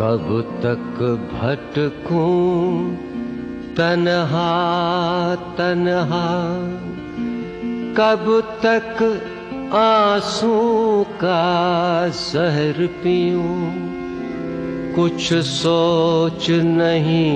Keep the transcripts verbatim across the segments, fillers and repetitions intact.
कब तक भटकूं तन्हा तन्हा, कब तक आंसू का जहर पीऊं। कुछ सोच नहीं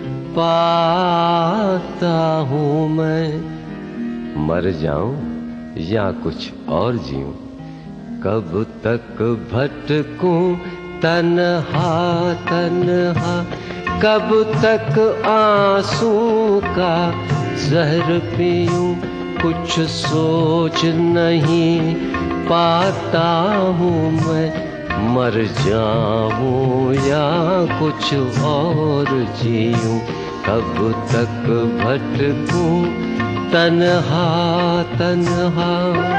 पाता हूँ मैं, मर जाऊं या कुछ और जीऊं। कब तक भटकूं तन्हा तन्हा, कब तक आंसू का जहर पीऊं। कुछ सोच नहीं पाता हूँ मैं, मर जाऊं या कुछ और जीऊं। कब तक भटकूं तन्हा तन्हा।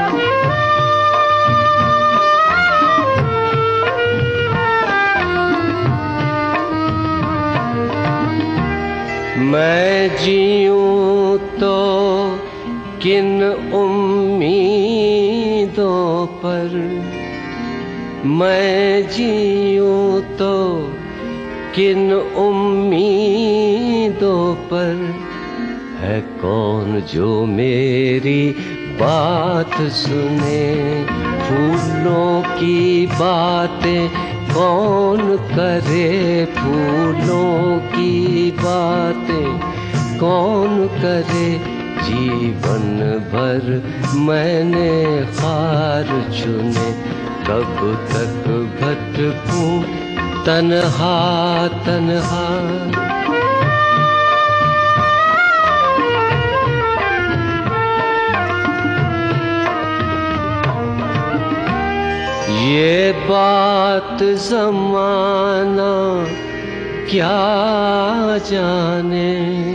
मैं जीऊं तो किन उम्मीदों पर, मैं जीऊं तो किन उम्मीदों पर। है कौन जो मेरी बात सुने, फूलों की बातें कौन करे। फूलों की बातें कौन करे। जीवन भर मैंने हार चुने, कब तक भटकूं तन्हा तन्हा। ये बात ज़माना क्या जाने,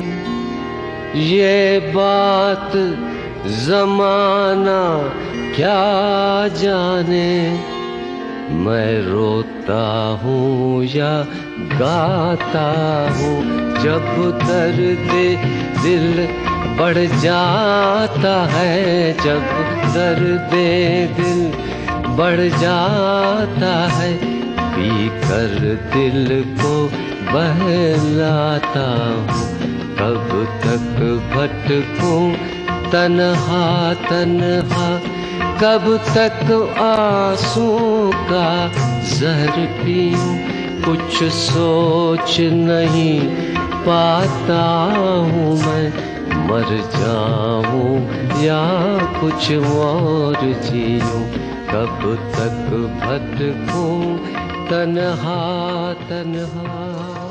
ये बात ज़माना क्या जाने। मैं रोता हूँ या गाता हूँ, जब दर्द दिल बढ़ जाता है। जब दर्द दिल बढ़ जाता है, पी कर दिल को बहलाता हूँ। कब तक भटकूं तन्हा तन्हा, कब तक आंसू का जहर पीऊं। कुछ सोच नहीं पाता हूँ मैं, मर जाऊं या कुछ और जीऊं। कब तक भटकूं तन्हा तन्हा।